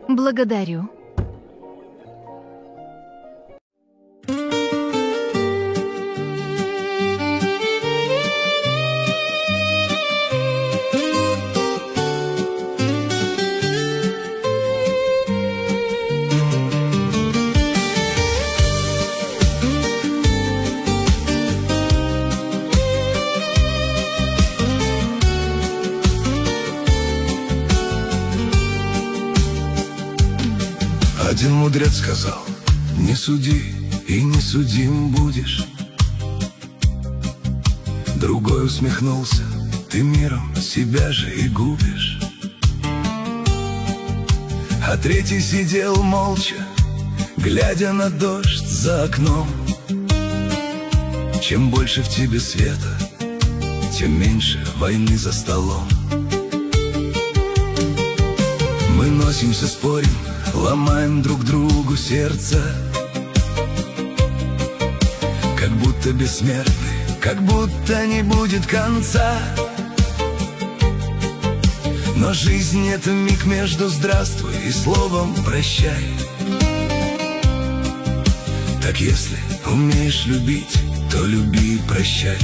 Благодарю. Один мудрец сказал: не суди, и не судим будешь. Другой усмехнулся: ты миром себя же и губишь. А третий сидел молча, глядя на дождь за окном. Чем больше в тебе света, тем меньше войны за столом. Мы носимся, спорим, ломаем друг другу сердце, как будто бессмертны, как будто не будет конца. Но жизнь — это миг между здравствуй и словом прощай. Так если умеешь любить, то люби и прощай.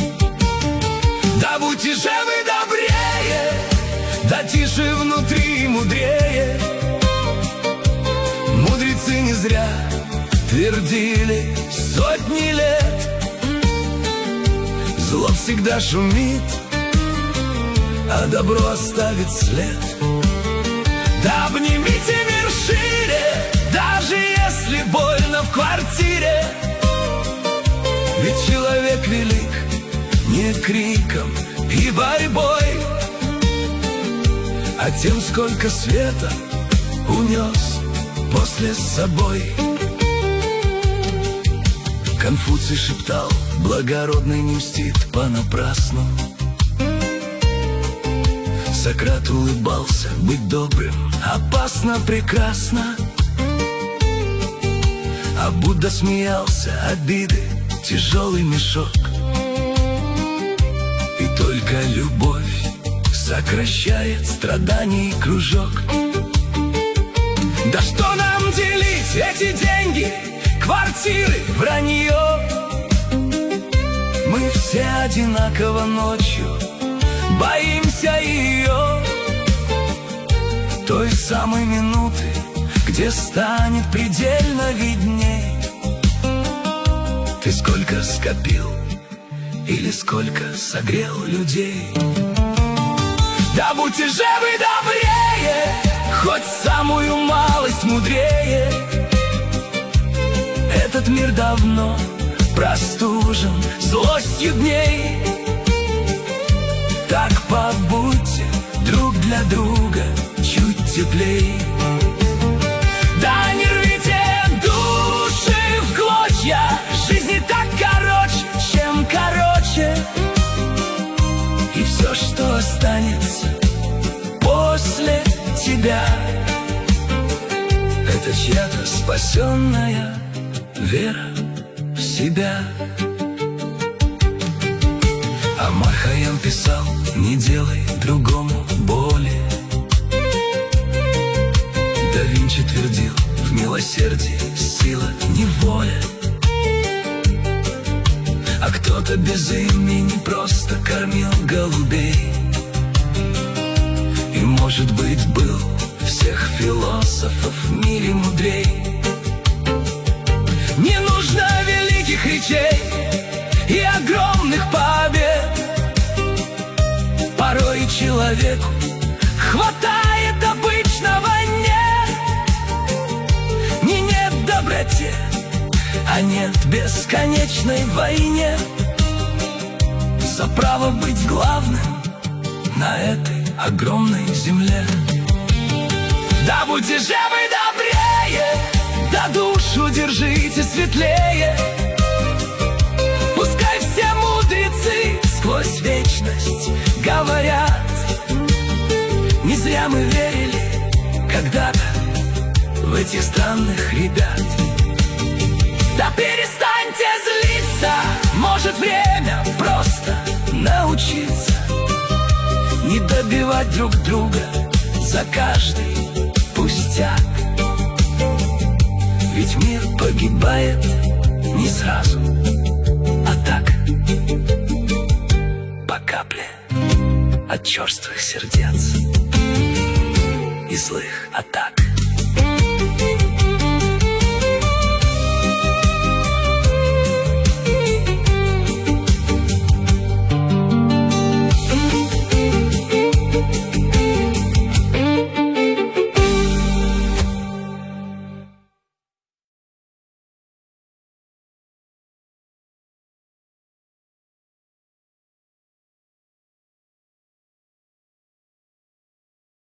Да будьте же вы добрее, да тише внутри и мудрее. Мудрецы не зря твердили сотни лет: зло всегда шумит, а добро оставит след. Да обнимите мир шире, даже если больно в квартире. Ведь человек велик не криком и борьбой, а тем, сколько света унес после с собой. Конфуций шептал: благородный не мстит понапрасну. Сократ улыбался: быть добрым опасно, прекрасно. А Будда смеялся: обиды — тяжелый мешок. И только любовь сокращает страданий кружок. Да что нам делить эти деньги, квартиры, вранье? Мы все одинаково ночью боимся ее, той самой минуты, где станет предельно видней. Ты сколько скопил или сколько согрел людей? Да будьте же вы добрее, хоть самую малость мудрее. Этот мир давно простужен злостью дней. Так побудьте друг для друга чуть теплей. Да не рвите души в клочья, жизнь не так короче, чем короче. И все, что останется после тебя, это чья-то спасенная вера в себя. Омар Хайям писал: не делай другому боли. Да Винчи твердил: в милосердии сила не воля. А кто-то без имени просто кормил голубей. И, может быть, был всех философов в мире мудрей. Не нужно великих речей и огромных побед. Порой человеку хватает обычного «нет». Не нет доброте, а нет бесконечной войне. За право быть главным на этой огромной земле. Да будьте же вы добрее, да душу держите светлее. Пускай все мудрецы сквозь вечность говорят: не зря мы верили когда-то в этих странных ребят. Да перестаньте злиться, может время просто научиться не добивать друг друга за каждый пустяк. пустяк. Ведь мир погибает не сразу, а так, по капле от черствых сердец и злых атак.